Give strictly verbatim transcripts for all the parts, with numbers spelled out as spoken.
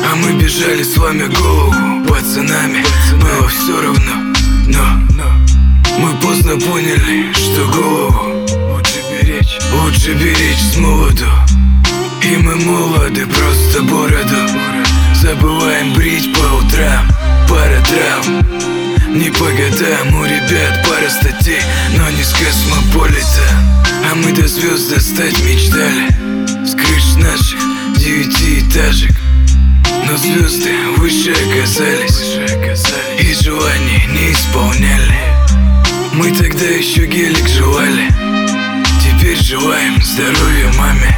А мы бежали, сломя голову пацанами. Было все равно, но мы поздно поняли, что голову лучше беречь, лучше беречь с молоду. И мы молоды, просто бороду забываем брить по утрам. Пара травм, не по годам. У ребят пара статей, но не с космополита. А мы до звезд достать мечтали с крыш наших девятиэтажек. Но звезды выше оказались, и желания не исполняли. Мы тогда еще гелик жевали, теперь желаем здоровья маме.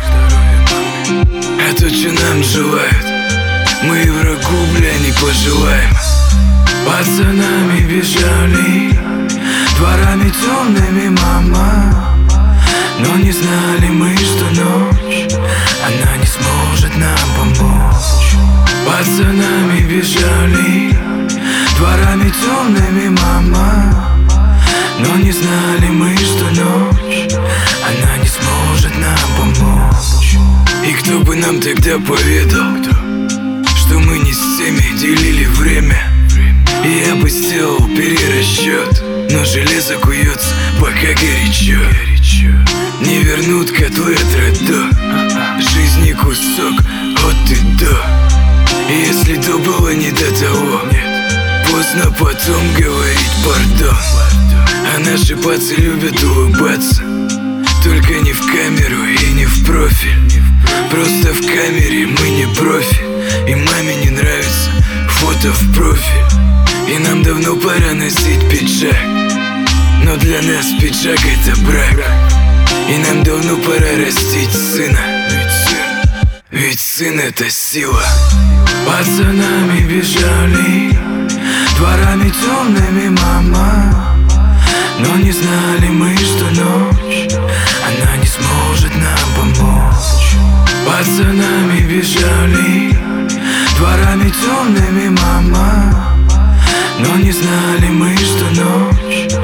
А то, что нам желают, мы и врагу, бля, не пожелаем. Пацанами бежали, дворами темными, мама. Но не знали мы, что ночь она не сможет нам помочь. Пацанами бежали, дворами темными, мама. Но не знали мы, что ночь она не сможет нам помочь. И кто бы нам тогда поведал, что мы не с теми делили время. И я бы сделал перерасчет, но железо куется, пока горячо. Не вернут котлы от редо, жизни кусок от и до. И если то было не до того, поздно потом говорить пардон. А наши пацы любят улыбаться, только не в камеру и не в профиль. Просто в камере мы не профи, и маме не нравится фото в профиль. И нам давно пора носить пиджак, но для нас пиджак это брак. И нам давно пора растить сына, ведь сын, ведь сын это сила. Пацанами бежали, дворами темными, мама. Но не знали мы, что ночь она не сможет нам помочь. Пацанами бежали, дворами темными, мама. Но не знали мы, что ночь